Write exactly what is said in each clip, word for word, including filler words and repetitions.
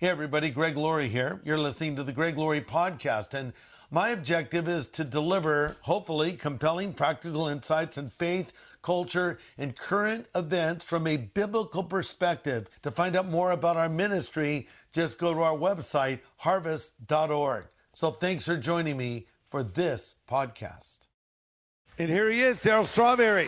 Hey everybody, Greg Laurie here. You're listening to the Greg Laurie Podcast, and my objective is to deliver, hopefully, compelling practical insights in faith, culture, and current events from a biblical perspective. To find out more about our ministry, just go to our website, harvest dot org. So thanks for joining me for this podcast. And here he is, Darryl Strawberry.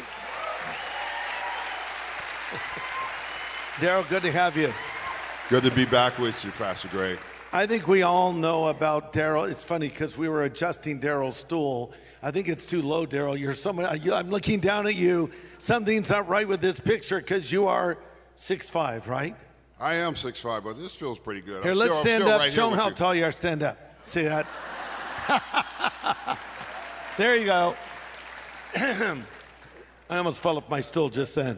Darryl, good to have you. Good to be back with you, Pastor Greg. I think we all know about Darryl. It's funny because we were adjusting Darryl's stool. I think it's too low, Darryl. You're someone. I'm looking down at you. Something's not right with this picture because you are six five, right? I am six five, but this feels pretty good. Here, I'm let's still, stand still up. right Show them how you. tall you are. Stand up. See, that's. There you go. I almost fell off my stool just then.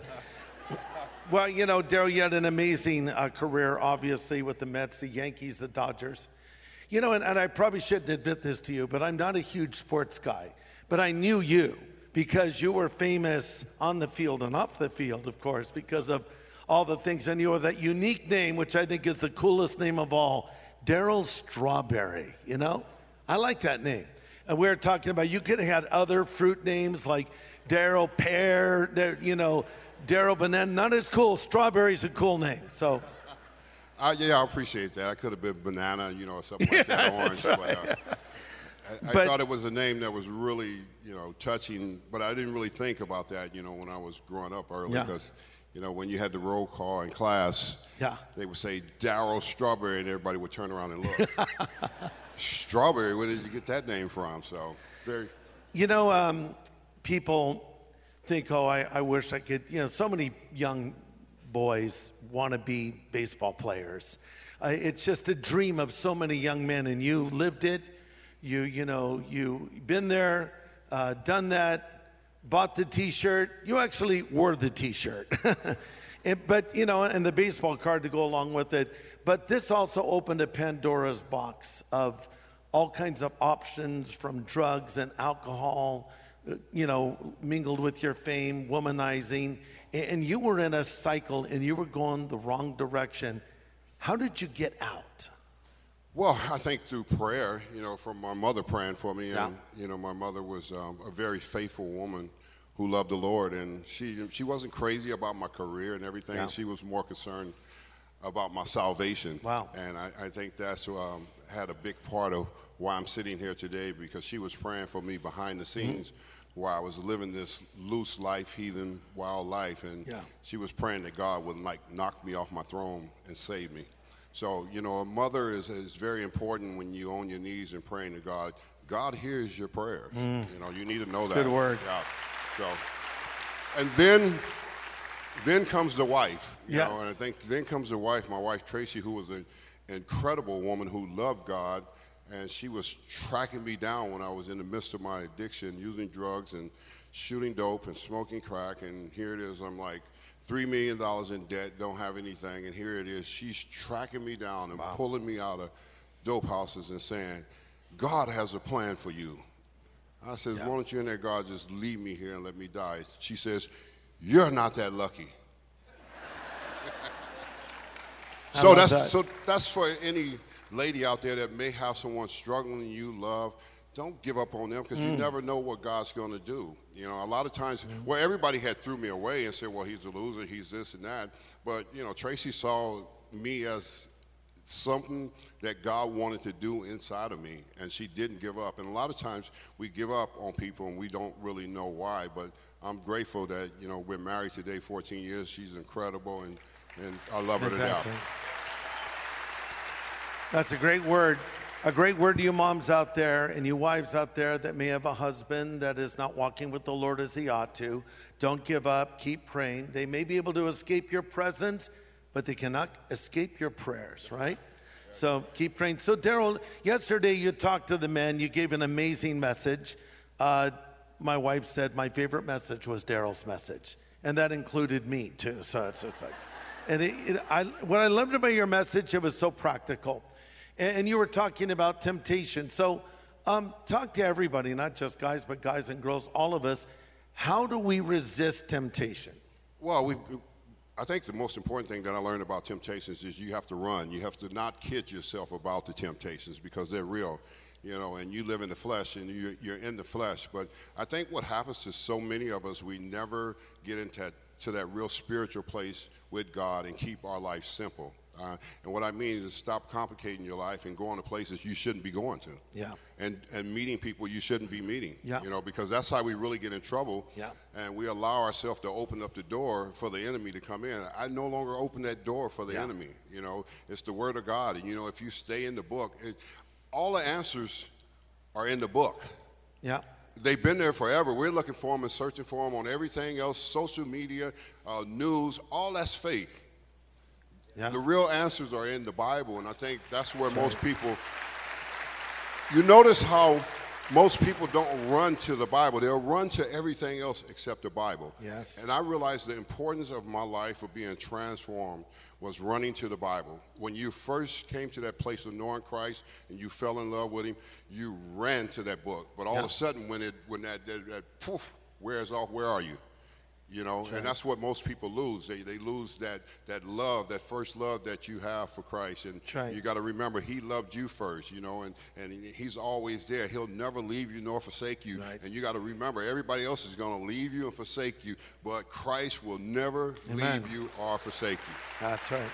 Well, you know, Darryl, you had an amazing uh, career, obviously, with the Mets, the Yankees, the Dodgers. You know, and, and I probably shouldn't admit this to you, but I'm not a huge sports guy. But I knew you because you were famous on the field and off the field, of course, because of all the things. And you have that unique name, which I think is the coolest name of all, Darryl Strawberry, you know? I like that name. And we were talking about, you could have had other fruit names like Darryl Pear, you know, Darryl Banana, not as cool. Strawberry's a cool name, so. Uh, yeah, I appreciate that. I could have been banana, you know, or something like that, orange. Right. But, uh, I, I But- thought it was a name that was really, you know, touching, but I didn't really think about that, you know, when I was growing up early. Yeah. Because, you know, when you had the roll call in class, Yeah. they would say Darryl Strawberry, and everybody would turn around and look. Strawberry, where did you get that name from? So, very. You know, um, people think, oh, I, I wish I could, you know, so many young boys want to be baseball players. Uh, it's just a dream of so many young men, and you lived it. You, you know, you been there, uh, done that, bought the T-shirt. You actually wore the T-shirt. And, but, you know, and the baseball card to go along with it. But this also opened a Pandora's box of all kinds of options, from drugs and alcohol, you know, mingled with your fame, womanizing, and you were in a cycle and you were going the wrong direction. How did you get out? Well, I think through prayer, you know, from my mother praying for me. Yeah. And, you know, my mother was um, a very faithful woman who loved the Lord. And she she wasn't crazy about my career and everything. Yeah. She was more concerned about my salvation. Wow. And I, I think that's um, had a big part of why I'm sitting here today, because she was praying for me behind the scenes. Mm-hmm. While I was living this loose life, heathen, wild life, and Yeah. she was praying that God would like knock me off my throne and save me. So, you know, a mother is, is very important when you on your knees and praying to God. God hears your prayers. Mm. You know, you need to know that. Good word. Yeah. So, and then, then comes the wife. You Yes. know, and I think then comes the wife, my wife Tracy, who was an incredible woman who loved God. And she was tracking me down when I was in the midst of my addiction, using drugs and shooting dope and smoking crack. And here it is, I'm like three million dollars in debt, don't have anything. And here it is, she's tracking me down and Wow. pulling me out of dope houses and saying, God has a plan for you. I said, Yeah. why don't you and that God just leave me here and let me die? She says, you're not that lucky. I so love that's that. so that's for any lady out there that may have someone struggling you love. Don't give up on them, because Mm. you never know what God's going to do. You know, a lot of times, mm. well, everybody had threw me away and said, well, he's a loser, he's this and that. But, you know, Tracy saw me as something that God wanted to do inside of me, and she didn't give up. And a lot of times we give up on people and we don't really know why. But I'm grateful that, you know, we're married today, fourteen years. She's incredible, and, and I love her to death. That's a great word. A great word to you moms out there and you wives out there that may have a husband that is not walking with the Lord as he ought to. Don't give up. Keep praying. They may be able to escape your presence, but they cannot escape your prayers, right? So keep praying. So Darryl, yesterday you talked to the men. You gave an amazing message. Uh, my wife said my favorite message was Darryl's message, and that included me too. So it's just like, and it, it, I, what I loved about your message, it was so practical. And you were talking about temptation. So um, talk to everybody, not just guys, but guys and girls, all of us. How do we resist temptation? Well, we I think the most important thing that I learned about temptations is you have to run. You have to not kid yourself about the temptations because they're real, you know, and you live in the flesh and you're, you're in the flesh. But I think what happens to so many of us, we never get into that, to that real spiritual place with God and keep our life simple. Uh, and what I mean is stop complicating your life and going to places you shouldn't be going to. Yeah. And and meeting people you shouldn't be meeting. Yeah. You know, because that's how we really get in trouble. Yeah. And we allow ourselves to open up the door for the enemy to come in. I no longer open that door for the Yeah. enemy. You know, it's the Word of God. And, you know, if you stay in the book, it, all the answers are in the book. Yeah. They've been there forever. We're looking for them and searching for them on everything else, social media, uh, news, all that's fake. Yeah. The real answers are in the Bible, and I think that's where That's most right. people, you notice how most people don't run to the Bible. They'll run to everything else except the Bible. Yes. And I realized the importance of my life of being transformed was running to the Bible. When you first came to that place of knowing Christ and you fell in love with him, you ran to that book. But all Yeah. of a sudden, when it when that, that, that poof wears off, where are you? You know, Right. and that's what most people lose. They they lose that that love, that first love that you have for Christ. And Right. you got to remember, he loved you first, you know, and, and he- he's always there. He'll never leave you nor forsake you. Right. And you got to remember, everybody else is going to leave you and forsake you, but Christ will never Amen. leave you or forsake you. That's right.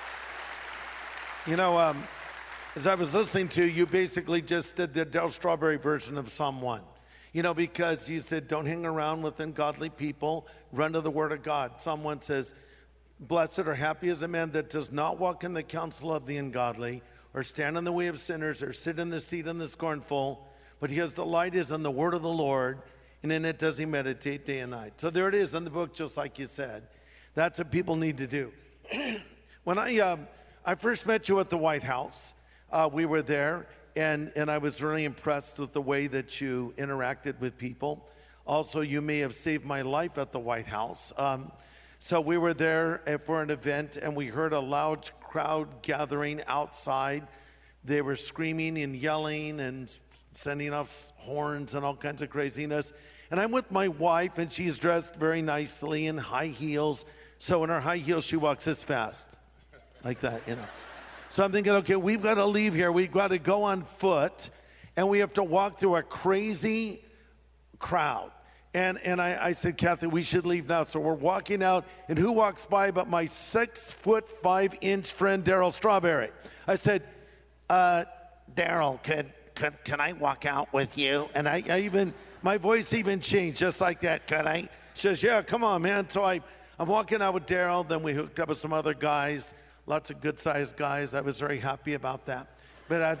You know, um, as I was listening to you, basically just did the Darryl Strawberry version of Psalm one. You know, because you said, don't hang around with ungodly people, run to the Word of God. Psalm one says, blessed or happy is a man that does not walk in the counsel of the ungodly, or stand in the way of sinners, or sit in the seat of the scornful, but his delight is in the word of the Lord, and in it does he meditate day and night. So there it is in the book, just like you said. That's what people need to do. When I, uh, I first met you at the White House, uh, we were there, and, and I was really impressed with the way that you interacted with people. Also, you may have saved my life at the White House. Um, so we were there for an event, and we heard a loud crowd gathering outside. They were screaming and yelling and sending off horns and all kinds of craziness. And I'm with my wife, and she's dressed very nicely in high heels. So in her high heels, she walks this fast, like that, you know. So I'm thinking, okay, we've got to leave here. We've got to go on foot, and we have to walk through a crazy crowd. And and I, I said, Kathy, we should leave now. So we're walking out, and who walks by but my six foot five inch friend, Darryl Strawberry. I said, uh, Darryl, could, could, can I walk out with you? And I, I even, my voice even changed just like that. Could I? She says, yeah, come on, man. So I, I'm walking out with Darryl. Then we hooked up with some other guys. Lots of good-sized guys. I was very happy about that. But I,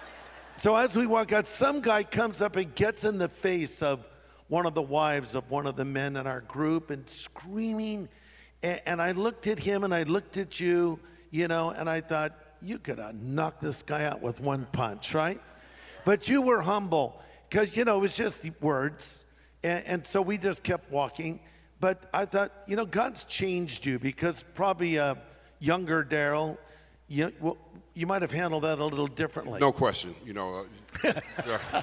so as we walk out, some guy comes up and gets in the face of one of the wives of one of the men in our group and screaming. And, and I looked at him and I looked at you, you know, and I thought, you could have knocked this guy out with one punch, right? But you were humble because, you know, it was just words. And, and so we just kept walking. But I thought, you know, God's changed you because probably a younger Darryl, you, well, you might have handled that a little differently. No question. You know, uh, yeah.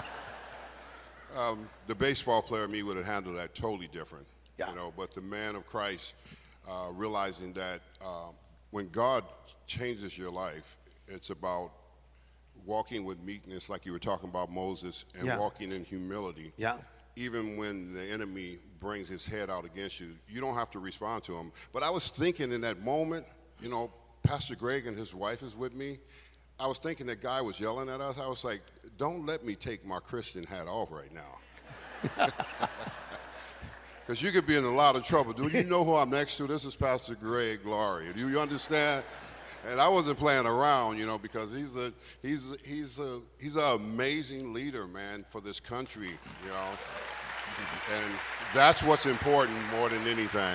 um, the baseball player me would have handled that totally different. Yeah. You know, but the man of Christ, uh, realizing that uh, when God changes your life, it's about walking with meekness, like you were talking about Moses, and Yeah. walking in humility. Yeah. Even when the enemy brings his head out against you, you don't have to respond to him. But I was thinking in that moment, you know, Pastor Greg and his wife is with me. I was thinking that guy was yelling at us. I was like, don't let me take my Christian hat off right now. Because you could be in a lot of trouble. Do you know who I'm next to? This is Pastor Greg Laurie. Do you understand? And I wasn't playing around, you know, because he's a he's he's a he's an amazing leader, man, for this country, you know. And that's what's important more than anything.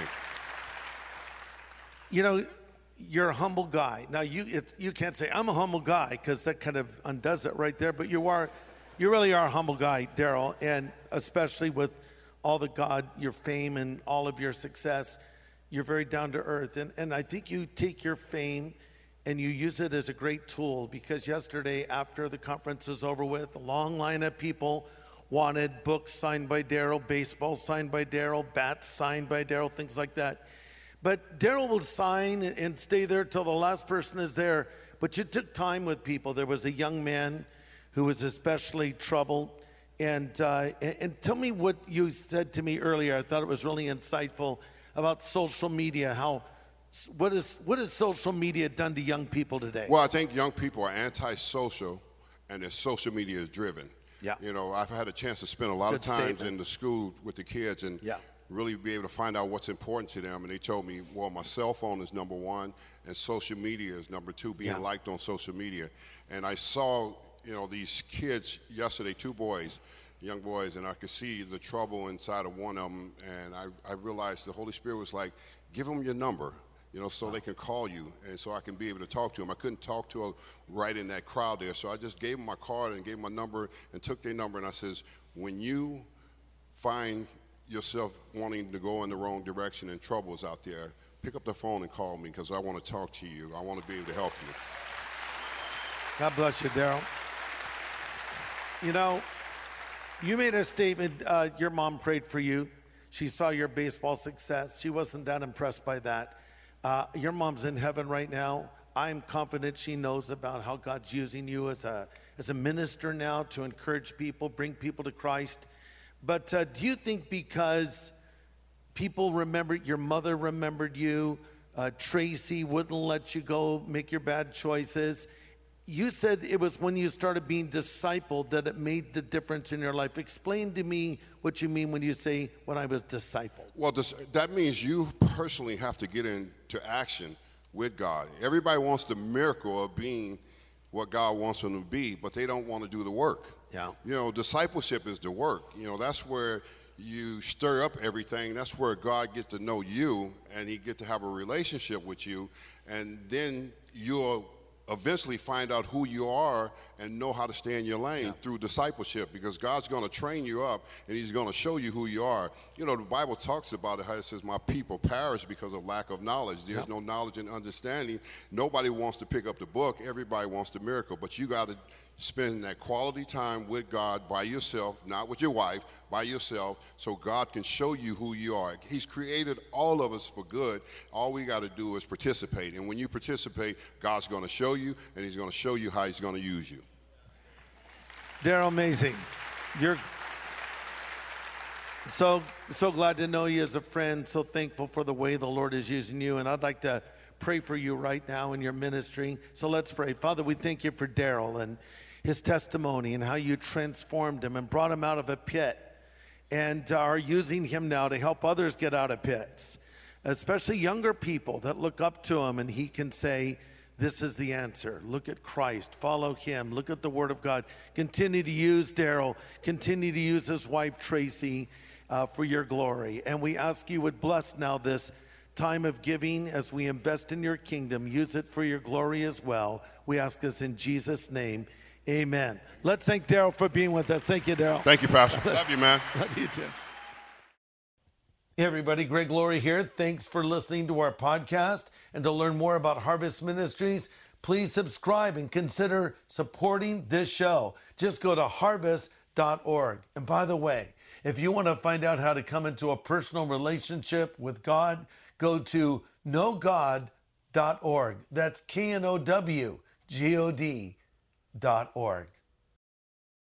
You know, you're a humble guy. Now you it's, you can't say I'm a humble guy because that kind of undoes it right there. But you are, you really are a humble guy, Darryl, and especially with all the God, your fame, and all of your success, you're very down to earth. And and I think you take your fame and you use it as a great tool, because yesterday after the conference is over with, a long line of people wanted books signed by Darryl, baseball signed by Darryl, bats signed by Darryl, things like that. But Daryl will sign and stay there till the last person is there. But you took time with people. There was a young man who was especially troubled. And, uh, and, and tell me what you said to me earlier. I thought it was really insightful about social media. How what is what has social media done to young people today? Well, I think young people are antisocial, and their social media is driven. Yeah. You know, I've had a chance to spend a lot Good of times statement. in the school with the kids and Yeah. really be able to find out what's important to them. And they told me, well, my cell phone is number one, and social media is number two, being Yeah. liked on social media. And I saw, you know, these kids yesterday, two boys, young boys, and I could see the trouble inside of one of them. And I, I realized the Holy Spirit was like, give them your number, you know, so they can call you, and so I can be able to talk to them. I couldn't talk to them right in that crowd there, so I just gave them my card and gave them my number and took their number, and I says, when you find yourself wanting to go in the wrong direction and troubles out there, pick up the phone and call me, because I want to talk to you. I want to be able to help you. God bless you, Daryl. You know, you made a statement, uh, your mom prayed for you. She saw your baseball success. She wasn't that impressed by that. Uh, your mom's in heaven right now. I'm confident she knows about how God's using you as a, as a minister now to encourage people, bring people to Christ. But uh, do you think because people remembered, your mother remembered you, uh, Tracy wouldn't let you go make your bad choices, you said it was when you started being discipled that it made the difference in your life. Explain to me what you mean when you say, when I was discipled. Well, this, that means you personally have to get into action with God. Everybody wants the miracle of being what God wants them to be, but they don't want to do the work. Yeah. You know, discipleship is the work. You know, that's where you stir up everything. That's where God gets to know you, and he gets to have a relationship with you, and then you'll eventually find out who you are and know how to stay in your lane. Yeah. Through discipleship, because God's going to train you up and he's going to show you who you are. You know, the Bible talks about it, how it says, my people perish because of lack of knowledge. There's yeah. no knowledge and understanding. Nobody wants to pick up the book. Everybody wants the miracle, but you got to spend that quality time with God by yourself, not with your wife, by yourself, so God can show you who you are. He's created all of us for good. All we got to do is participate. And when you participate, God's going to show you, and he's going to show you how he's going to use you. Daryl, amazing. You're so, so glad to know you as a friend, so thankful for the way the Lord is using you. And I'd like to pray for you right now in your ministry. So let's pray. Father, we thank you for Daryl and his testimony and how you transformed him and brought him out of a pit and are using him now to help others get out of pits, especially younger people that look up to him, and he can say, this is the answer. Look at Christ. Follow him. Look at the Word of God. Continue to use Daryl. Continue to use his wife, Tracy, uh, for your glory. And we ask you would bless now this time of giving as we invest in your kingdom. Use it for your glory as well. We ask this in Jesus' name. Amen. Let's thank Daryl for being with us. Thank you, Daryl. Thank you, Pastor. Love you, man. Love you too. Hey, everybody. Greg Laurie here. Thanks for listening to our podcast. And to learn more about Harvest Ministries, please subscribe and consider supporting this show. Just go to harvest dot org. And by the way, if you want to find out how to come into a personal relationship with God, go to know god dot org. That's K N O W G O D dot org.